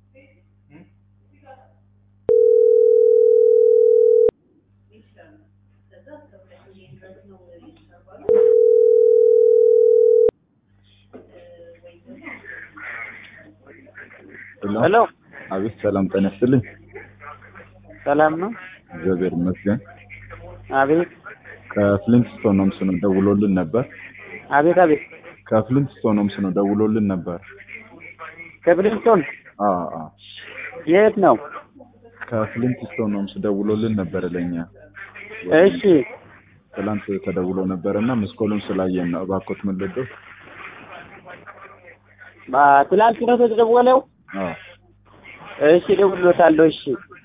ሄሎ አቤት ሰላም ጤና ይስጥልኝ። ሰላም ነው? እግዚአብሔር ይመስገን። አቤት ከፍሊንትስቶን ነው ምስኑ ደውሎልን ነበር። አቤት አቤት ከፍሊንትስቶን ነው ምስኑ ደውሎልን ነበር። ከብሪንስቶን አዎ የት ነው? ከፍሊንትስቶን ነው ምስኑ ደውሎልን ነበር ለኛ። እሺ ትላንት ተደውሎ ነበርና መስኮሉን ስላየን ነው። እባክዎት ምን ልደው? ትላንት ነው ተደወለው? አዎ እሺ ደውሎታለሁ። እሺ